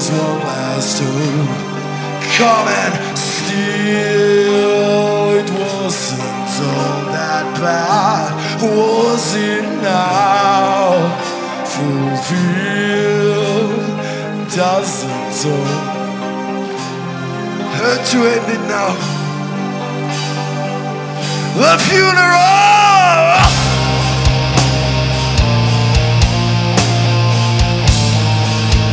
was one last hope. Come and steal. It wasn't all that bad, was it now? Fulfilled, doesn't all hurt to end it now? The funeral